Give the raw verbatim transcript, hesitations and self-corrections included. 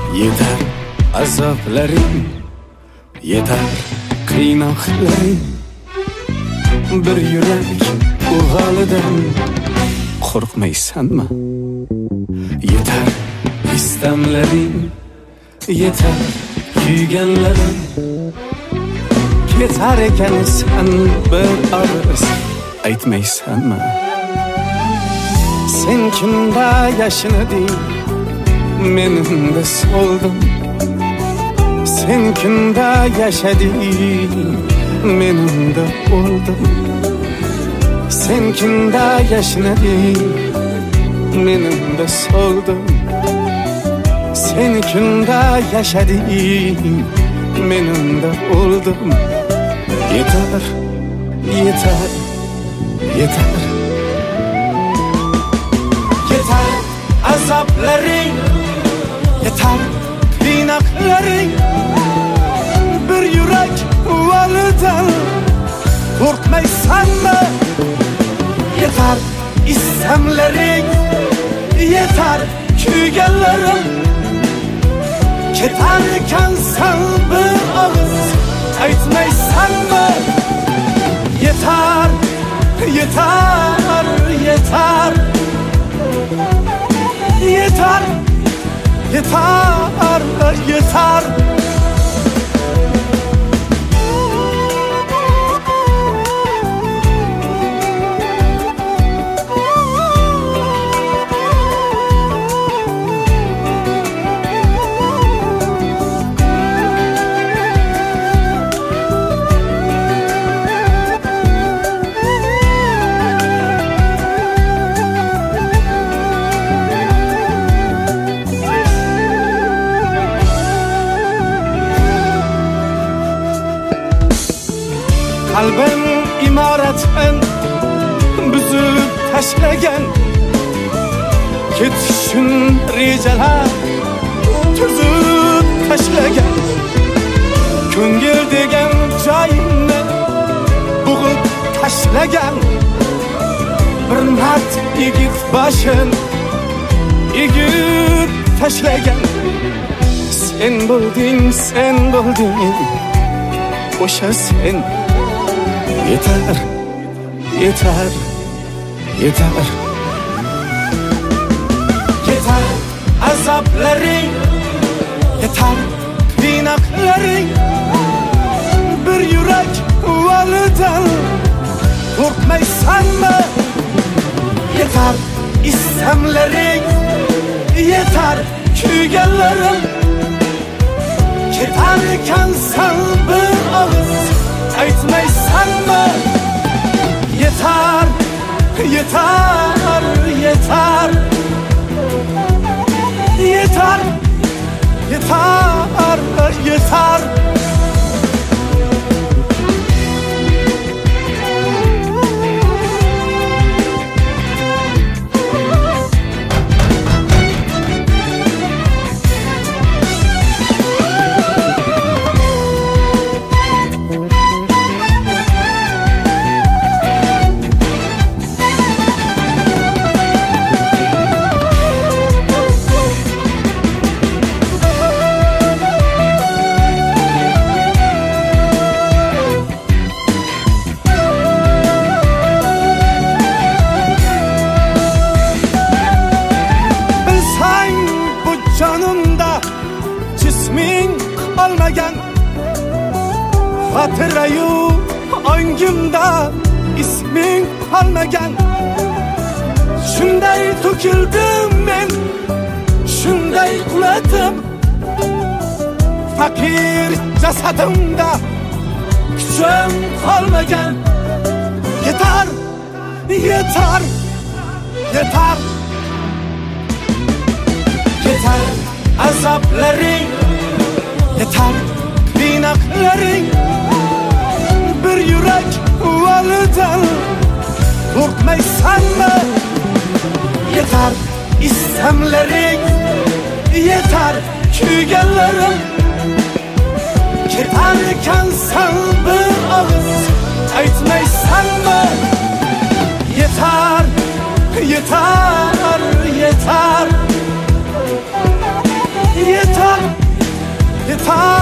Yeter azoblaring, yeter qiynoqlaring. Bir yurak urg'alidan qo'rqmaysanmi? Yeter istamlaring, yeter kuyganlarim. Ketar ekan sen bir og'iz aytmaysanmi? Sen kimda yashnading, menimda so'ldim. Sen kimda yashading, menimda o'ldim. Sen kimda yashnading, menimda so'ldim. Sen kimda yashading, menimda o'ldim. Yeter, yeter, yeter. Yeter azoblaring, yeter qiynoqlaring. Bir yurak validan qo'rqmaysanmi? Yeter istamlaring, yeter kuyganlarim. Ketar ekansan bir og'iz aytmaysanmi? Yeter, yeter, yeter. Yeter, yeter, yeter. Kalbim imoratdan buzib tashlagan, ketishun rejalar tuzib tashlagan. Ko'ngil degan joyimni bug'ib tashlagan. Bir mard yigit boshin egib tashlagan. Sen bo'lding, sen bo'lding, o'sha sen. Yeter, yeter, yeter. Yeter azoblaring, yeter qiynoqlaring. Bir yurak validan qo'rqmaysanmi? Yeter istamlaring, yeter kuyganlarim. Ketar ekansan bir og'iz aytmaysanmi? Yeter, yeter, yeter. Yeter, yeter, yeter. Olmagan xotirayu ongimda isming qolmagan. Shunday to'kildim men, shunday quladim. Fakir jasadimda kuchim qolmagan. Yeter, yeter, yeter. Yeter azoblaring, yeter qiynoqlaring. Bir yurak validan qo'rqmaysanmi? Yeter istamlaring, yeter kuyganlarim. Ketar ekansan bir og'iz aytmaysanmi? Yeter, yeter, yeter. Yeter, yeter